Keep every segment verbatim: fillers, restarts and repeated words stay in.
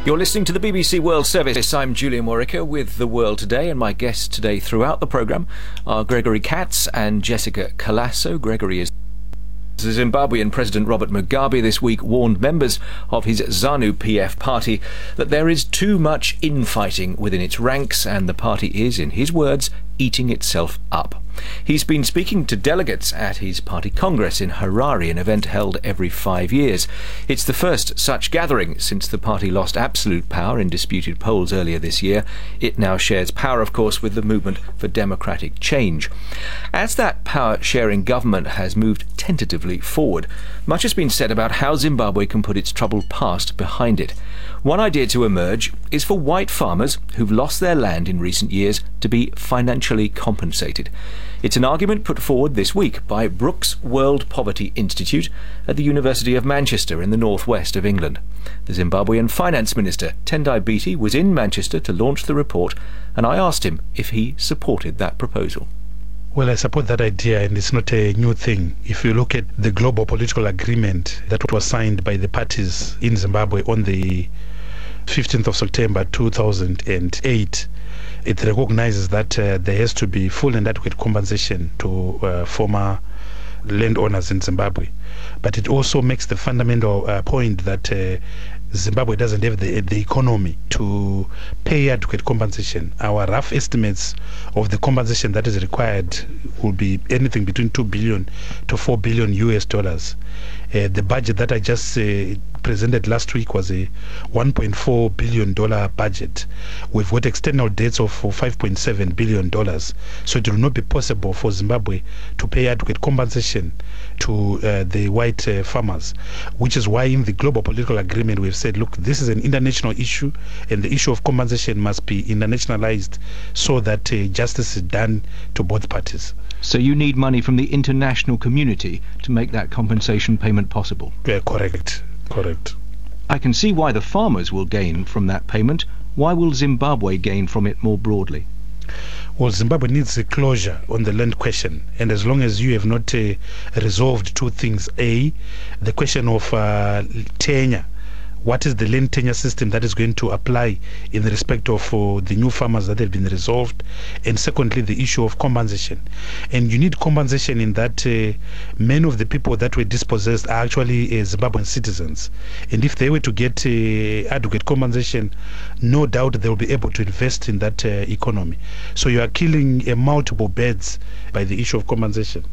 You're listening to the B B C World Service. I'm Julian Warwicker with The World Today, and my guests today throughout the programme are Gregory Katz and Jessica Colasso. Gregory is... The Zimbabwean President Robert Mugabe this week warned members of his ZANU P F party that there is too much infighting within its ranks, and the party is, in his words, eating itself up. He's been speaking to delegates at his party congress in Harare, an event held every five years. It's the first such gathering since the party lost absolute power in disputed polls earlier this year. It now shares power, of course, with the Movement for Democratic Change. As that power-sharing government has moved tentatively forward, much has been said about how Zimbabwe can put its troubled past behind it. One idea to emerge is for white farmers who've lost their land in recent years to be financially compensated. It's an argument put forward this week by Brooks World Poverty Institute at the University of Manchester in the northwest of England. The Zimbabwean Finance Minister, Tendai Biti, was in Manchester to launch the report, and I asked him if he supported that proposal. Well, I support that idea, and it's not a new thing. If you look at the global political agreement that was signed by the parties in Zimbabwe on the fifteenth of September two thousand eight, it recognizes that uh, there has to be full and adequate compensation to uh, former landowners in Zimbabwe. But it also makes the fundamental uh, point that uh, Zimbabwe doesn't have the, the economy to pay adequate compensation. Our rough estimates of the compensation that is required will be anything between two billion to four billion U S dollars. Uh, the budget that I just uh, presented last week was a one point four billion dollar budget. We've got external debts of five point seven billion dollars. So it will not be possible for Zimbabwe to pay adequate compensation to uh, the white uh, farmers, which is why in the global political agreement we've said, look, this is an international issue, and the issue of compensation must be internationalized so that uh, justice is done to both parties. So you need money from the international community to make that compensation payment possible? Yeah, correct. Correct. I can see why the farmers will gain from that payment. Why will Zimbabwe gain from it more broadly? Well, Zimbabwe needs a closure on the land question, and as long as you have not uh, resolved two things: A, the question of uh, tenure. What is the land tenure system that is going to apply in respect of uh, the new farmers that have been resolved? And secondly, the issue of compensation. And you need compensation in that uh, many of the people that were dispossessed are actually uh, Zimbabwean citizens. And if they were to get uh, adequate compensation, no doubt they will be able to invest in that uh, economy. So you are killing uh, multiple birds by the issue of compensation.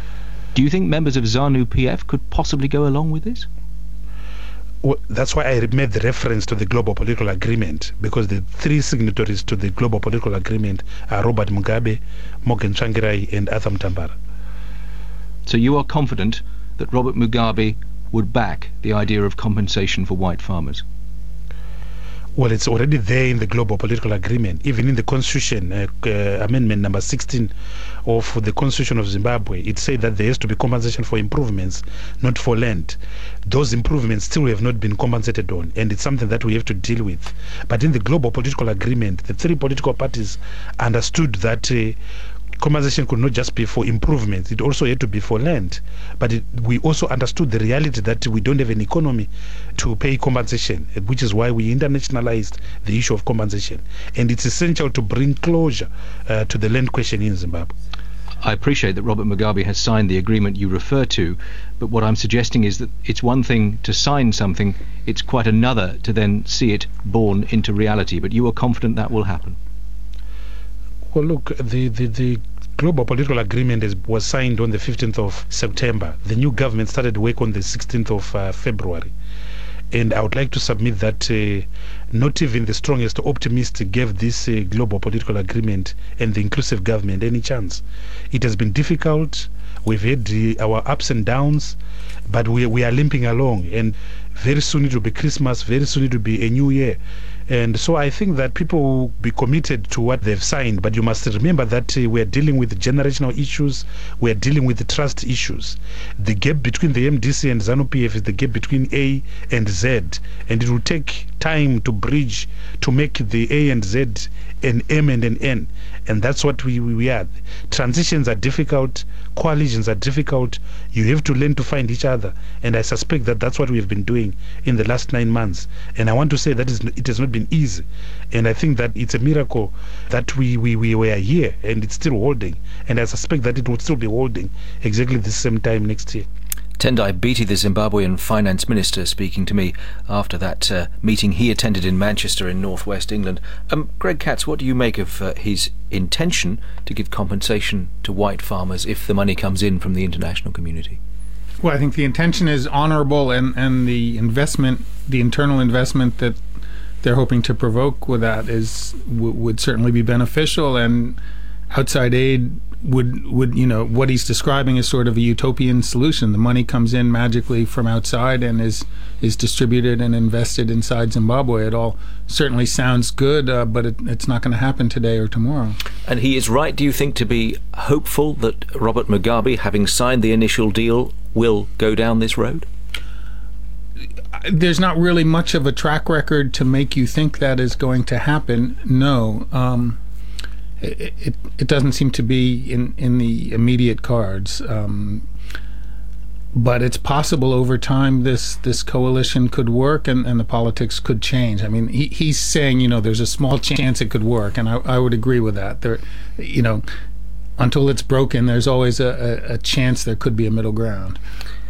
Do you think members of ZANU P F could possibly go along with this? Well, that's why I made the reference to the global political agreement, because the three signatories to the global political agreement are Robert Mugabe, Morgan Tsvangirai and Arthur Mutambara. So you are confident that Robert Mugabe would back the idea of compensation for white farmers? Well, it's already there in the global political agreement. Even in the constitution, uh, uh, amendment number sixteen of the constitution of Zimbabwe, it said that there has to be compensation for improvements, not for land. Those improvements still have not been compensated on, and it's something that we have to deal with. But in the global political agreement, the three political parties understood that uh, compensation could not just be for improvements, it also had to be for land. But it, we also understood the reality that we don't have an economy to pay compensation, which is why we internationalized the issue of compensation. And it's essential to bring closure uh, to the land question in Zimbabwe. I appreciate that Robert Mugabe has signed the agreement you refer to, but what I'm suggesting is that it's one thing to sign something, it's quite another to then see it born into reality. But you are confident that will happen? Well, look, the, the, the global political agreement is, was signed on the fifteenth of September. The new government started work on the sixteenth of uh, February. And I would like to submit that uh, not even the strongest optimist gave this uh, global political agreement and the inclusive government any chance. It has been difficult. We've had uh, our ups and downs, but we, we are limping along. And very soon it will be Christmas, very soon it will be a new year. And so I think that people will be committed to what they've signed, but you must remember that uh, we are dealing with generational issues, we are dealing with the trust issues. The gap between the M D C and ZANU P F is the gap between A and Z, and it will take time to bridge, to make the A and Z an M and an N. And that's what we, we, we are. Transitions are difficult, coalitions are difficult. You have to learn to find each other. And I suspect that that's what we have been doing in the last nine months. And I want to say that is, it has not been easy. And I think that it's a miracle that we, we, we were here and it's still holding. And I suspect that it will still be holding exactly the same time next year. Tendai Biti, the Zimbabwean finance minister, speaking to me after that uh, meeting he attended in Manchester in northwest England. Um, Greg Katz, what do you make of uh, his intention to give compensation to white farmers if the money comes in from the international community? Well, I think the intention is honorable, and, and the investment, the internal investment that they're hoping to provoke with that is w- would certainly be beneficial, and outside aid would would you know what he's describing is sort of a utopian solution. The money comes in magically from outside and is is distributed and invested inside Zimbabwe. It all certainly sounds good, uh, but it, it's not going to happen today or tomorrow. And he is right, do you think, to be hopeful that Robert Mugabe, having signed the initial deal, will go down this road? There's not really much of a track record to make you think that is going to happen. No. Um, It, it it doesn't seem to be in, in the immediate cards, um, but it's possible over time this this coalition could work and, and the politics could change. I mean, he, he's saying, you know, there's a small chance it could work, and I, I would agree with that. There, you know, until it's broken, there's always a, a, a chance there could be a middle ground.